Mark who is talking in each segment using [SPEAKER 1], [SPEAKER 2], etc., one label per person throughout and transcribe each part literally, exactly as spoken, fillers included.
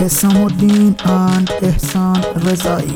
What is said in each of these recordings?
[SPEAKER 1] حسام الدین and احسان رضایی.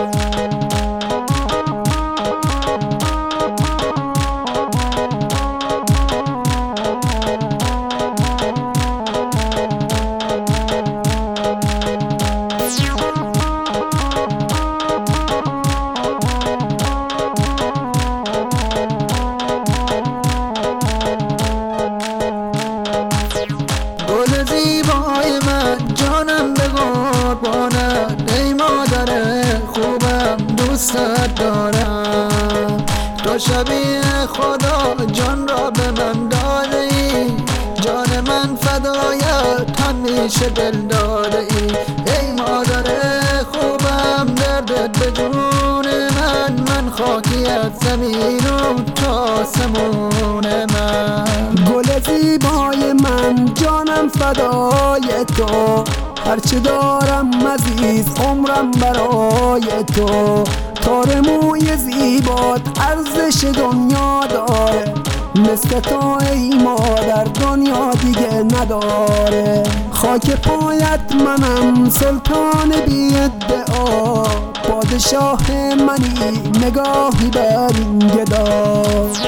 [SPEAKER 2] گل زیبای من جانم به قربانت، ای مادر خوبم دوستت دارم. تو شبیه خدا جان را به من داده ای، جان من فدایت همیشه دل داده ای. ای مادر خوبم دردت به جون من، من خاکی از زمین و تا آسمون من.
[SPEAKER 3] گل زیبای من جانم فدای تو، هرچه دارم عزیز عمرم برای تو. تار موی زیبات ارزش دنیا داره، مثل تو ای مادر دنیا دیگه نداره. خاک پایت منم سلطان بی ادعا، پادشاه منی نگاهی بر این گدا.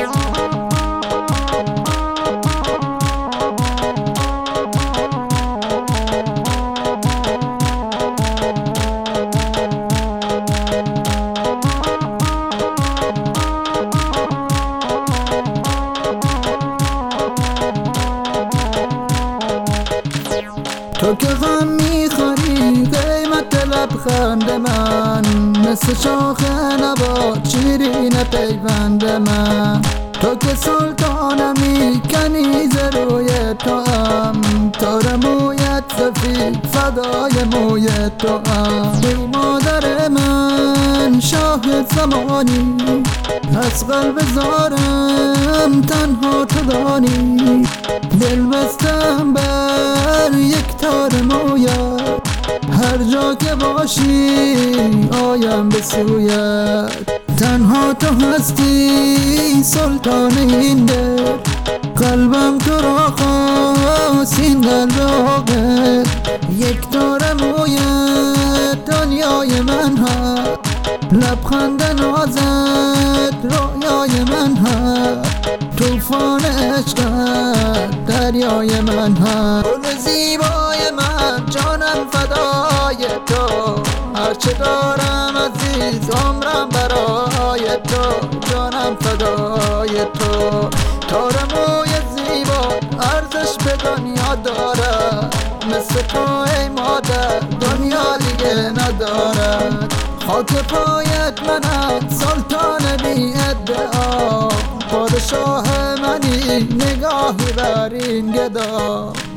[SPEAKER 2] تو که غم میخوری قیمت لبخند من، مثل شاخ نبات شیرین پیوند من. تو که سلطانمی کنیز روی تو هم، تار مویت سفید فدای موی تو هم. ای مادر من شاه زمانی، از قلب زارم تنها تو دانی. دل بستم بر یک تار مویت، هر جا که باشی آیم به سویت. تنها تو هستی سلطان این دل، قلبم تو را خواست این قلب عاقل. یک تار مویت دنیای من هست، لبخند نازت رویای من هست. توفان عشقت دریای من هست. گل زیبای من جانم فدای تو، هرچه دارم عزیز عمرم برای تو. جانم فدای تو، تار موی زیبا ارزش به دنیا داره، مثل تو ای مادر دنیا دیگه ندارد. خاک پایت منم سلطان بی ادعا، پادشاه منی نگاهی بر این گدا.